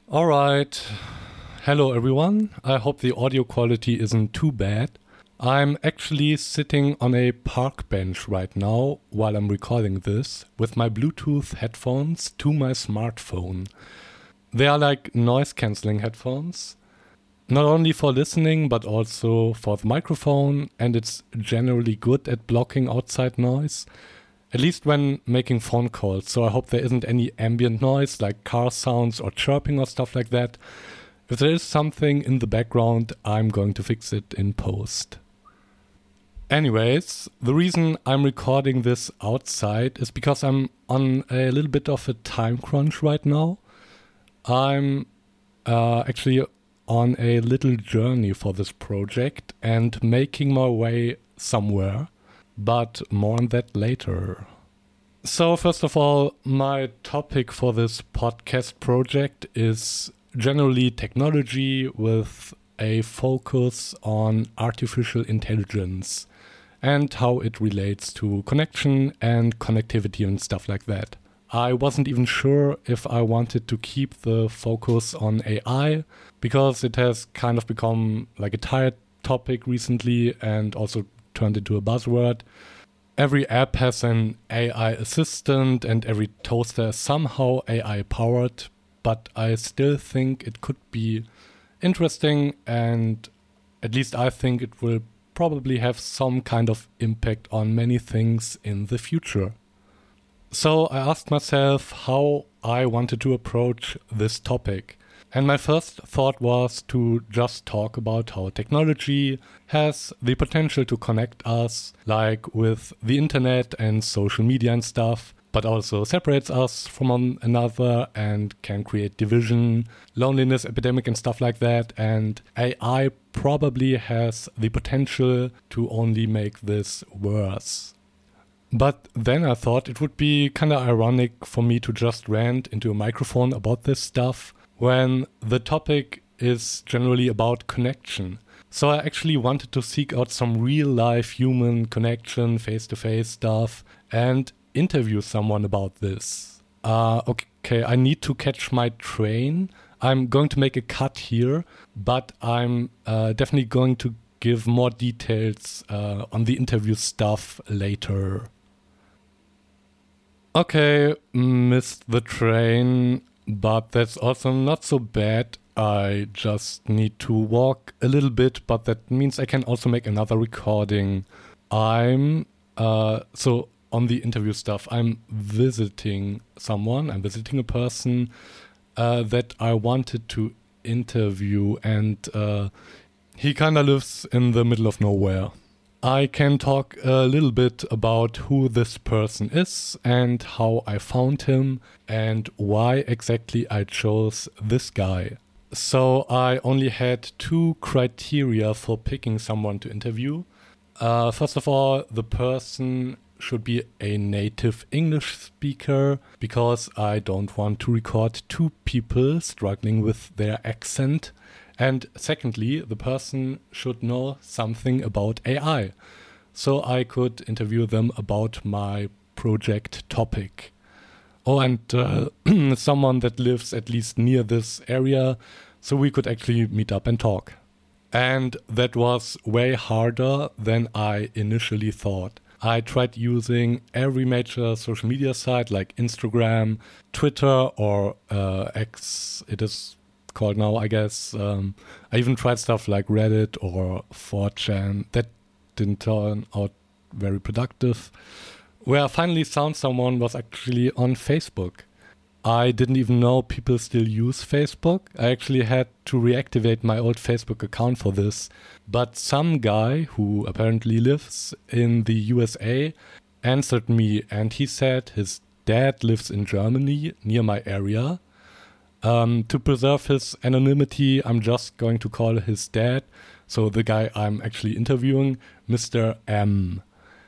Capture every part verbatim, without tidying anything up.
All right. Hello, everyone. I hope the audio quality isn't too bad. I'm actually sitting on a park bench right now while I'm recording this with my Bluetooth headphones to my smartphone. They are like noise-canceling headphones, not only for listening but also for the microphone, and it's generally good at blocking outside noise, at least when making phone calls, so I hope there isn't any ambient noise like car sounds or chirping or stuff like that. If there is something in the background, I'm going to fix it in post. Anyways, the reason I'm recording this outside is because I'm on a little bit of a time crunch right now. I'm uh, actually on a little journey for this project and making my way somewhere. But more on that later. So first of all, my topic for this podcast project is generally technology with a focus on artificial intelligence and how it relates to connection and connectivity and stuff like that. I wasn't even sure if I wanted to keep the focus on A I because it has kind of become like a tired topic recently and also turned into a buzzword. Every app has an A I assistant and every toaster is somehow A I powered, but I still think it could be interesting, and at least I think it will probably have some kind of impact on many things in the future. So I asked myself how I wanted to approach this topic. And my first thought was to just talk about how technology has the potential to connect us, like with the internet and social media and stuff, but also separates us from one another and can create division, loneliness epidemic and stuff like that. And A I probably has the potential to only make this worse. But then I thought it would be kind of ironic for me to just rant into a microphone about this stuff when the topic is generally about connection. So I actually wanted to seek out some real-life human connection, face-to-face stuff, and interview someone about this. Uh, okay, I need to catch my train. I'm going to make a cut here, but I'm uh, definitely going to give more details uh, on the interview stuff later. Okay, missed the train. But that's also not so bad. I just need to walk a little bit, but that means I can also make another recording. I'm, uh, so on the interview stuff, I'm visiting someone, I'm visiting a person uh, that I wanted to interview, and uh, he kind of lives in the middle of nowhere. I can talk a little bit about who this person is and how I found him and why exactly I chose this guy. So I only had two criteria for picking someone to interview. Uh, first of all, the person should be a native English speaker because I don't want to record two people struggling with their accent. And secondly, the person should know something about A I, so I could interview them about my project topic. Oh, and uh, someone that lives at least near this area, so we could actually meet up and talk. And that was way harder than I initially thought. I tried using every major social media site like Instagram, Twitter, or uh, X, it is called now, I guess. Um, I even tried stuff like Reddit or four chan. That didn't turn out very productive. Where I finally found someone was actually on Facebook. I didn't even know people still use Facebook. I actually had to reactivate my old Facebook account for this. But some guy who apparently lives in the U S A answered me, and he said his dad lives in Germany near my area. Um, to preserve his anonymity, I'm just going to call his dad, so the guy I'm actually interviewing, Mister M.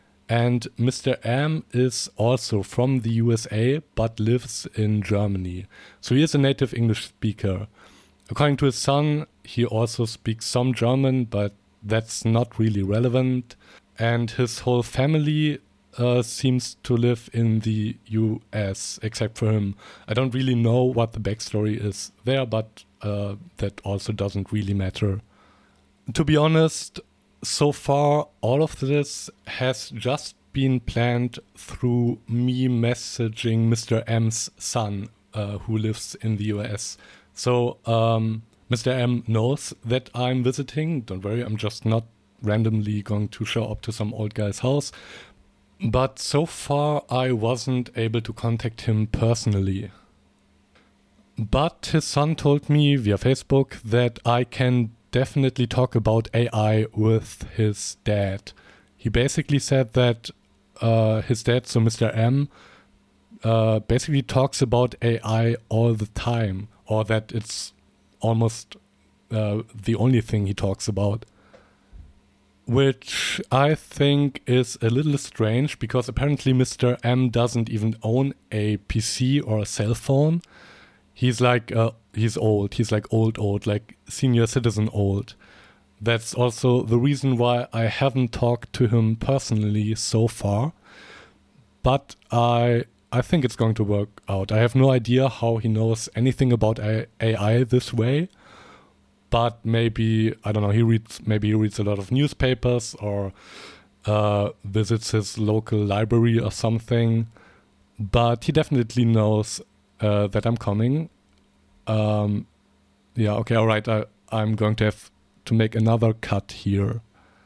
And Mister M is also from the U S A, but lives in Germany. So he is a native English speaker. According to his son, he also speaks some German, but that's not really relevant. And his whole family uh, seems to live in the U S, except for him. I don't really know what the backstory is there, but uh, that also doesn't really matter. To be honest, so far, all of this has just been planned through me messaging Mister M's son, uh, who lives in the U S. So um, Mister M knows that I'm visiting. Don't worry, I'm just not randomly going to show up to some old guy's house. But so far, I wasn't able to contact him personally. But his son told me via Facebook that I can definitely talk about A I with his dad. He basically said that uh, his dad, so Mister M, uh, basically talks about A I all the time, or that it's almost uh, the only thing he talks about. Which I think is a little strange, because apparently Mister M doesn't even own a P C or a cell phone. He's like, uh, he's old. He's like old, old, like senior citizen old. That's also the reason why I haven't talked to him personally so far. But I I think it's going to work out. I have no idea how he knows anything about A I this way. But maybe, I don't know, he reads, maybe he reads a lot of newspapers or uh, visits his local library or something. But he definitely knows uh, that I'm coming. Um, yeah, okay, all right. I, I'm going to have to make another cut here.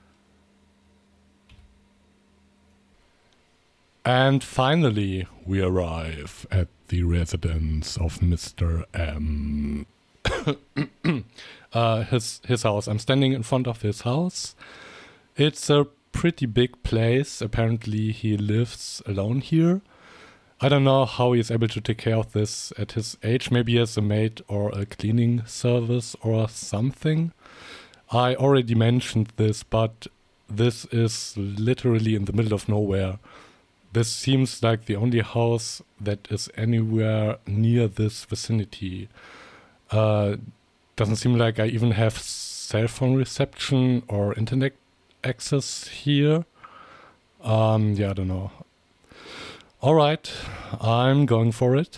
And finally, we arrive at the residence of Mister M. uh, his his house. I'm standing in front of his house. It's a pretty big place. Apparently, he lives alone here. I don't know how he's able to take care of this at his age. Maybe he has a maid or a cleaning service or something. I already mentioned this, but this is literally in the middle of nowhere. This seems like the only house that is anywhere near this vicinity. Uh, doesn't seem like I even have cell phone reception or internet access here. Um, yeah, I don't know. All right, I'm going for it.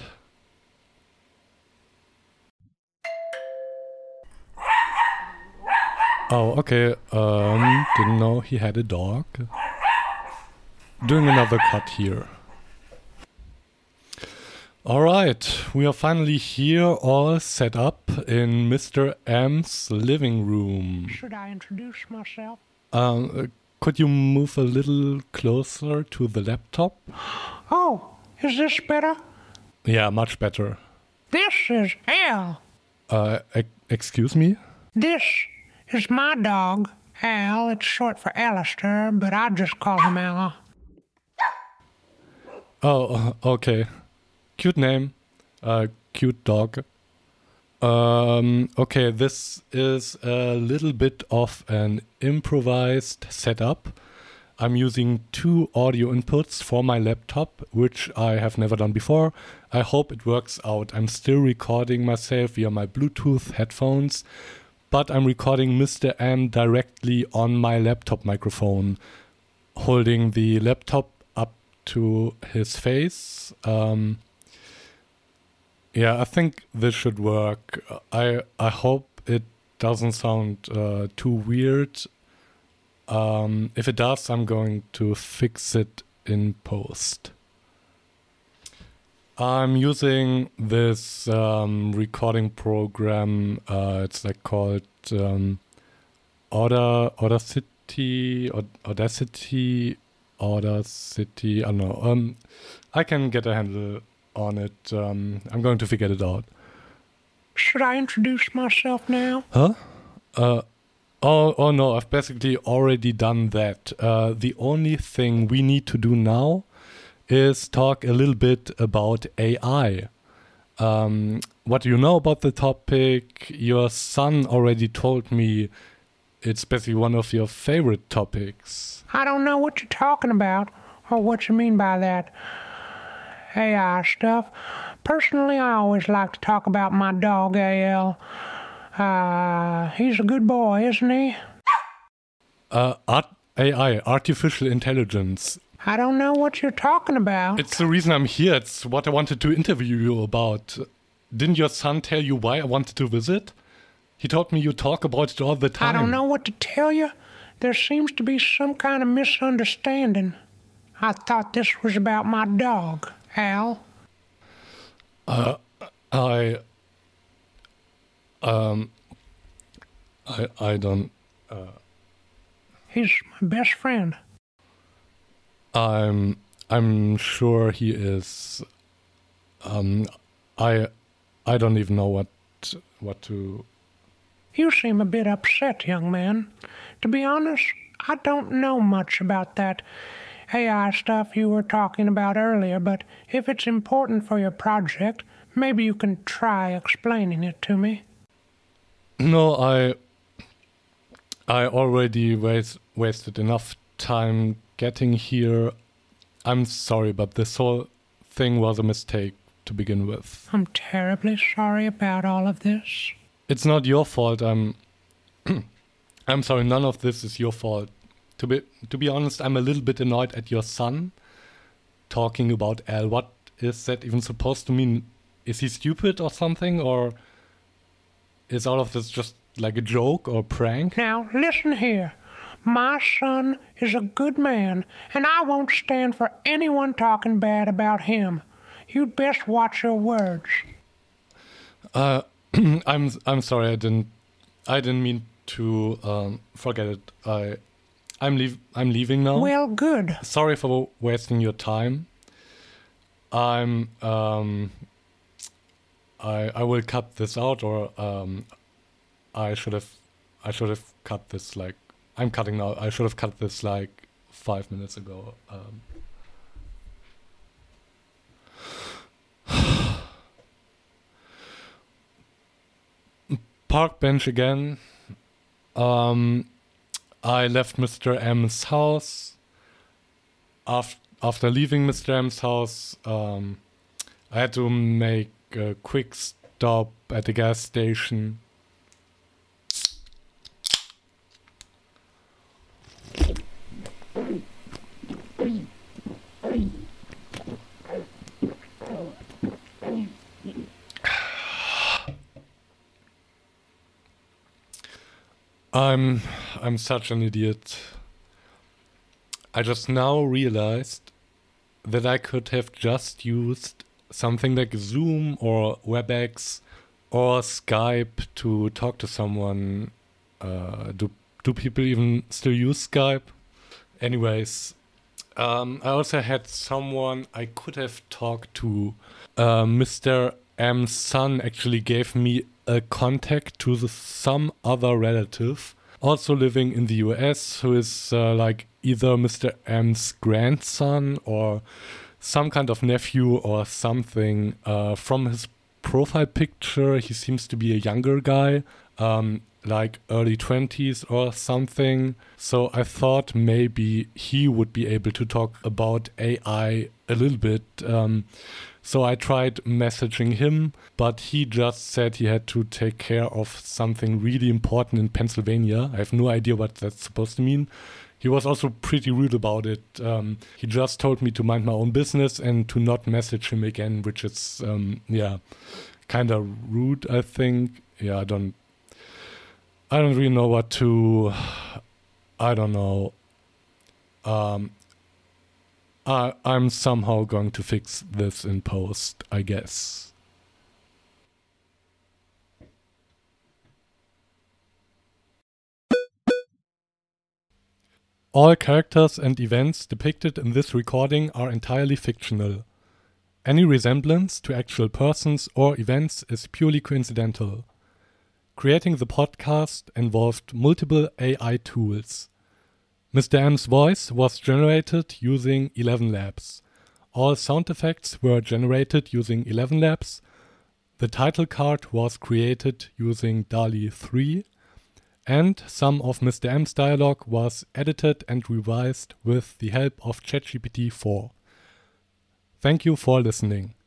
Oh, okay. Um, didn't know he had a dog. Doing another cut here. All right, we are finally here, all set up in Mister M's living room. Should I introduce myself? Um, could you move a little closer to the laptop? Oh, is this better? Yeah, much better. This is Al. Uh, e- excuse me? This is my dog, Al. It's short for Alistair, but I just call him Al. Oh, okay. Cute name. Uh, cute dog. Um, okay, this is a little bit of an improvised setup. I'm using two audio inputs for my laptop, which I have never done before. I hope it works out. I'm still recording myself via my Bluetooth headphones, but I'm recording Mister M directly on my laptop microphone, holding the laptop up to his face. Um, yeah, I think this should work. I I hope it doesn't sound uh, too weird. Um, if it does, I'm going to fix it in post. I'm using this um, recording program. Uh, it's like called um, Auda, Audacity, Audacity, Audacity. I don't know. Um, I can get a handle on it. Um, I'm going to figure it out. Should I introduce myself now? Huh? Uh. Oh, oh no, I've basically already done that. Uh, the only thing we need to do now is talk a little bit about A I. Um, what do you know about the topic? Your son already told me it's basically one of your favorite topics. I don't know what you're talking about, or what you mean by that A I stuff. Personally, I always like to talk about my dog, A L. Uh, he's a good boy, isn't he? Uh, art- A I, artificial intelligence. I don't know what you're talking about. It's the reason I'm here. It's what I wanted to interview you about. Didn't your son tell you why I wanted to visit? He told me you talk about it all the time. I don't know what to tell you. There seems to be some kind of misunderstanding. I thought this was about my dog, Al. Uh, I... Um... I, I don't... Uh, He's my best friend. I'm... I'm sure he is... Um... I... I don't even know what... What to... You seem a bit upset, young man. To be honest, I don't know much about that A I stuff you were talking about earlier, but if it's important for your project, maybe you can try explaining it to me. No, I... I already was, wasted enough time getting here. I'm sorry, but this whole thing was a mistake to begin with. I'm terribly sorry about all of this. It's not your fault. I'm I'm sorry, none of this is your fault. To be to be honest, I'm a little bit annoyed at your son talking about Al. What is that even supposed to mean? Is he stupid or something? Or is all of this just like a joke or prank? Now, listen here. My son is a good man, and I won't stand for anyone talking bad about him. You'd best watch your words. Uh, I'm I'm sorry. I didn't I didn't mean to um, forget it. I I'm leave I'm leaving now. Well, good. Sorry for wasting your time. I'm um I I will cut this out, or um I should have I should have cut this like I'm cutting now. I should have cut this like five minutes ago. Um, Park bench again. Um, I left Mister M's house. After after leaving Mister M's house, um, I had to make a quick stop at the gas station. I'm I'm such an idiot. I just now realized that I could have just used something like Zoom or WebEx or Skype to talk to someone. Uh, do do people even still use Skype? Anyways, um, I also had someone I could have talked to. Uh, Mister M's son actually gave me a contact to the, some other relative also living in the U S who is uh, like either Mister M's grandson or some kind of nephew or something. Uh, from his profile picture, he seems to be a younger guy, um, like early twenties or something. So I thought maybe he would be able to talk about A I a little bit. Um, So I tried messaging him, but he just said he had to take care of something really important in Pennsylvania. I have no idea what that's supposed to mean. He was also pretty rude about it. Um, he just told me to mind my own business and to not message him again, which is, um, yeah, kind of rude, I think. Yeah, I don't, I don't really know what to, I don't know. Um, I, I'm somehow going to fix this in post, I guess. All characters and events depicted in this recording are entirely fictional. Any resemblance to actual persons or events is purely coincidental. Creating the podcast involved multiple A I tools. Mister M's voice was generated using Eleven Labs. All sound effects were generated using Eleven Labs. The title card was created using DALL-E three. And some of Mister M's dialogue was edited and revised with the help of ChatGPT four. Thank you for listening.